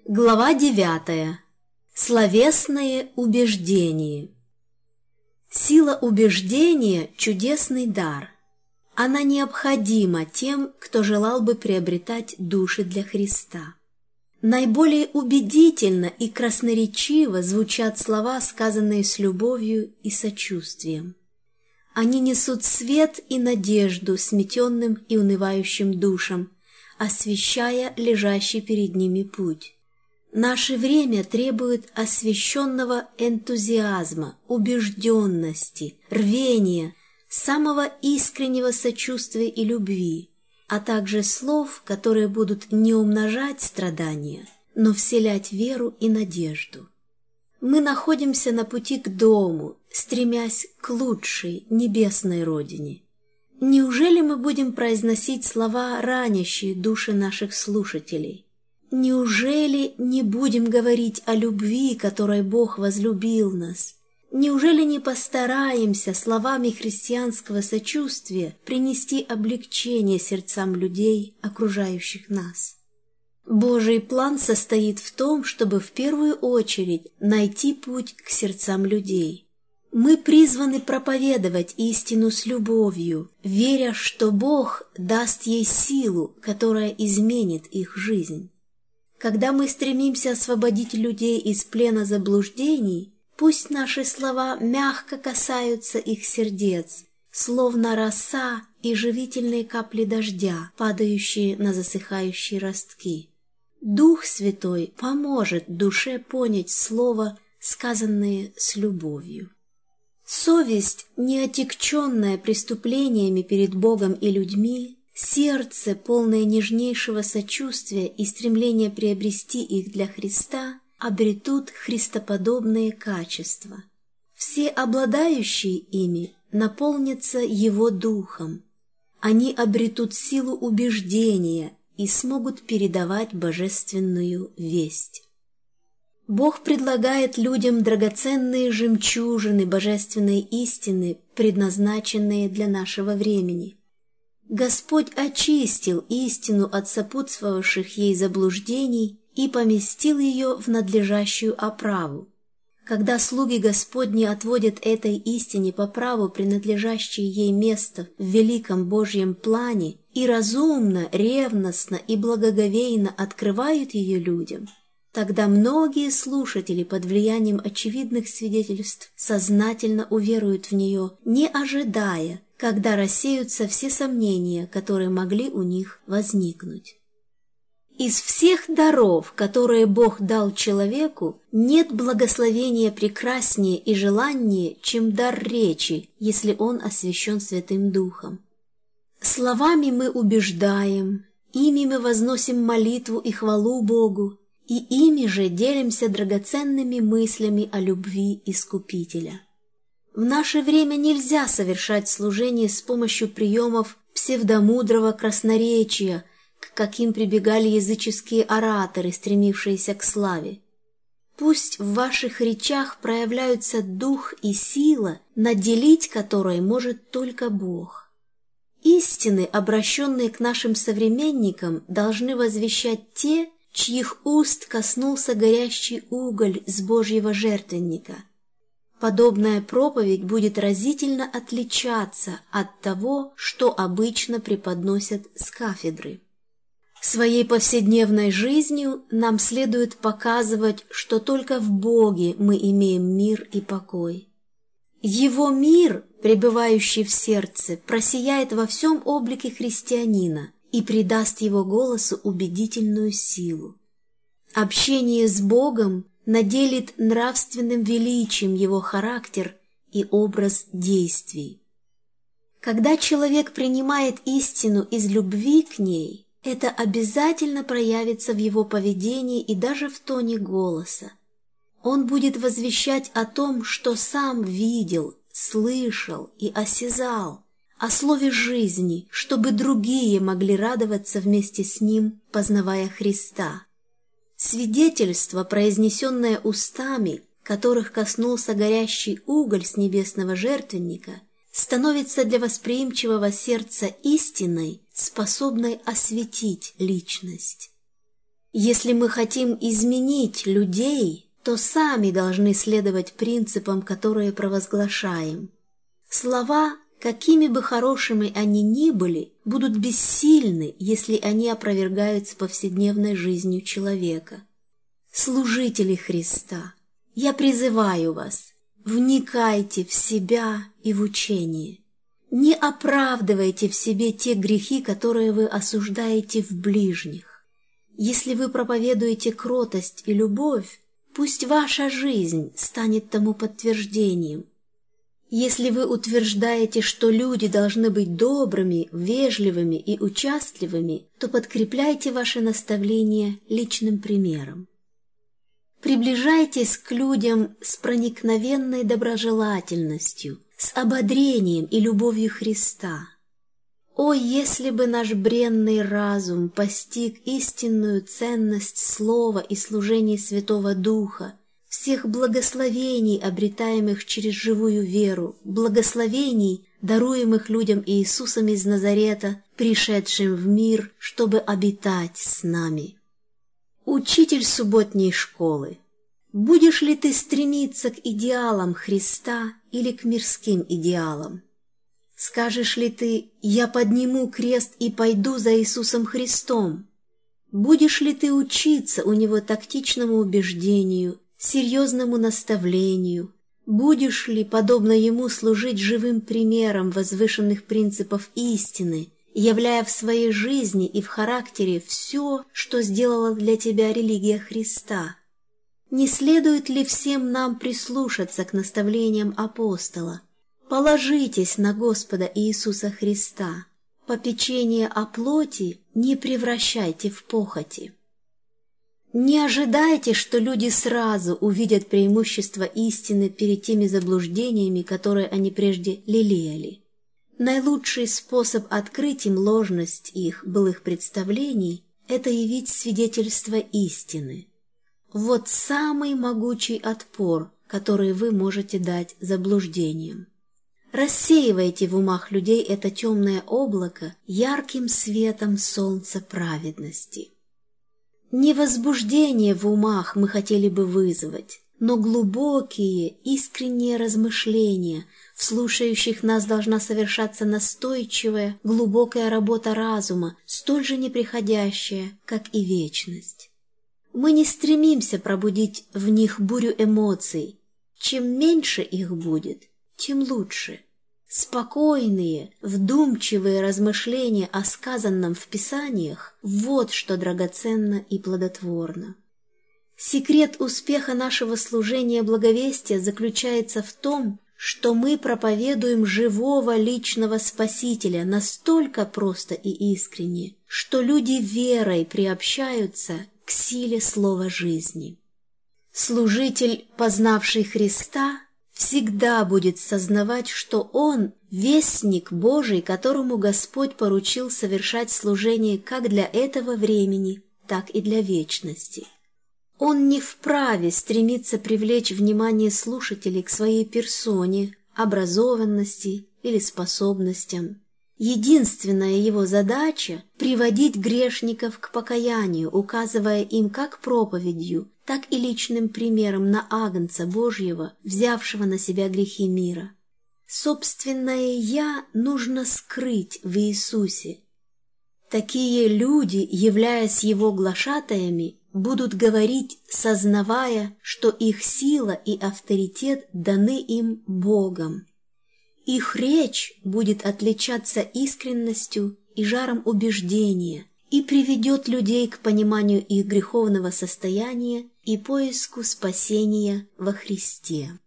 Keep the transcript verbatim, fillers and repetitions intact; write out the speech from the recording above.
Глава девятая. Словесное убеждение. Сила убеждения – чудесный дар. Она необходима тем, кто желал бы приобретать души для Христа. Наиболее убедительно и красноречиво звучат слова, сказанные с любовью и сочувствием. Они несут свет и надежду сметенным и унывающим душам, освещая лежащий перед ними путь. Наше время требует освященного энтузиазма, убежденности, рвения, самого искреннего сочувствия и любви, а также слов, которые будут не умножать страдания, но вселять веру и надежду. Мы находимся на пути к дому, стремясь к лучшей небесной родине. Неужели мы будем произносить слова, ранящие души наших слушателей? Неужели не будем говорить о любви, которой Бог возлюбил нас? Неужели не постараемся словами христианского сочувствия принести облегчение сердцам людей, окружающих нас? Божий план состоит в том, чтобы в первую очередь найти путь к сердцам людей. Мы призваны проповедовать истину с любовью, веря, что Бог даст ей силу, которая изменит их жизнь. Когда мы стремимся освободить людей из плена заблуждений, пусть наши слова мягко касаются их сердец, словно роса и живительные капли дождя, падающие на засыхающие ростки. Дух Святой поможет душе понять слово, сказанное с любовью. Совесть, не отягченная преступлениями перед Богом и людьми, сердце, полное нежнейшего сочувствия и стремления приобрести их для Христа, обретут христоподобные качества. Все обладающие ими наполнятся Его Духом. Они обретут силу убеждения и смогут передавать божественную весть. Бог предлагает людям драгоценные жемчужины божественной истины, предназначенные для нашего времени. Господь очистил истину от сопутствовавших ей заблуждений и поместил ее в надлежащую оправу. Когда слуги Господни отводят этой истине по праву принадлежащее ей место в великом Божьем плане и разумно, ревностно и благоговейно открывают ее людям, тогда многие слушатели под влиянием очевидных свидетельств сознательно уверуют в нее, не ожидая, когда рассеются все сомнения, которые могли у них возникнуть. Из всех даров, которые Бог дал человеку, нет благословения прекраснее и желаннее, чем дар речи, если он освящен Святым Духом. Словами мы убеждаем, ими мы возносим молитву и хвалу Богу, и ими же делимся драгоценными мыслями о любви Искупителя. В наше время нельзя совершать служение с помощью приемов псевдомудрого красноречия, к каким прибегали языческие ораторы, стремившиеся к славе. Пусть в ваших речах проявляются дух и сила, наделить которой может только Бог. Истины, обращенные к нашим современникам, должны возвещать те, чьих уст коснулся горящий уголь с Божьего жертвенника. Подобная проповедь будет разительно отличаться от того, что обычно преподносят с кафедры. Своей повседневной жизнью нам следует показывать, что только в Боге мы имеем мир и покой. Его мир, пребывающий в сердце, просияет во всем облике христианина и придаст его голосу убедительную силу. Общение с Богом наделит нравственным величием его характер и образ действий. Когда человек принимает истину из любви к ней, это обязательно проявится в его поведении и даже в тоне голоса. Он будет возвещать о том, что сам видел, слышал и осязал, о слове жизни, чтобы другие могли радоваться вместе с ним, познавая Христа. Свидетельство, произнесенное устами, которых коснулся горящий уголь с небесного жертвенника, становится для восприимчивого сердца истиной, способной осветить личность. Если мы хотим изменить людей, то сами должны следовать принципам, которые провозглашаем. Слова, какими бы хорошими они ни были, будут бессильны, если они опровергаются повседневной жизнью человека. Служители Христа, я призываю вас, вникайте в себя и в учение. Не оправдывайте в себе те грехи, которые вы осуждаете в ближних. Если вы проповедуете кротость и любовь, пусть ваша жизнь станет тому подтверждением. Если вы утверждаете, что люди должны быть добрыми, вежливыми и участливыми, то подкрепляйте ваши наставления личным примером. Приближайтесь к людям с проникновенной доброжелательностью, с ободрением и любовью Христа. О, если бы наш бренный разум постиг истинную ценность слова и служения Святого Духа, всех благословений, обретаемых через живую веру, благословений, даруемых людям Иисусом из Назарета, пришедшим в мир, чтобы обитать с нами. Учитель субботней школы, будешь ли ты стремиться к идеалам Христа или к мирским идеалам? Скажешь ли ты: «Я подниму крест и пойду за Иисусом Христом»? Будешь ли ты учиться у Него тактичному убеждению, серьезному наставлению? Будешь ли, подобно Ему, служить живым примером возвышенных принципов истины, являя в своей жизни и в характере все, что сделала для тебя религия Христа? Не следует ли всем нам прислушаться к наставлениям апостола? Положитесь на Господа Иисуса Христа. Попечение о плоти не превращайте в похоти. Не ожидайте, что люди сразу увидят преимущество истины перед теми заблуждениями, которые они прежде лелеяли. Наилучший способ открыть им ложность их былых представлений – это явить свидетельство истины. Вот самый могучий отпор, который вы можете дать заблуждениям. Рассеивайте в умах людей это темное облако ярким светом солнца праведности. Не возбуждение в умах мы хотели бы вызвать, но глубокие, искренние размышления, в слушающих нас должна совершаться настойчивая, глубокая работа разума, столь же неприходящая, как и вечность. Мы не стремимся пробудить в них бурю эмоций. Чем меньше их будет, тем лучше. Спокойные, вдумчивые размышления о сказанном в Писаниях – вот что драгоценно и плодотворно. Секрет успеха нашего служения благовестия заключается в том, что мы проповедуем живого личного Спасителя настолько просто и искренне, что люди верой приобщаются к силе слова жизни. Служитель, познавший Христа, всегда будет сознавать, что он – вестник Божий, которому Господь поручил совершать служение как для этого времени, так и для вечности. Он не вправе стремиться привлечь внимание слушателей к своей персоне, образованности или способностям. Единственная его задача – приводить грешников к покаянию, указывая им как проповедью, так и личным примером на Агнца Божьего, взявшего на себя грехи мира. Собственное «я» нужно скрыть в Иисусе. Такие люди, являясь Его глашатаями, будут говорить, сознавая, что их сила и авторитет даны им Богом. Их речь будет отличаться искренностью и жаром убеждения и приведет людей к пониманию их греховного состояния и поиску спасения во Христе.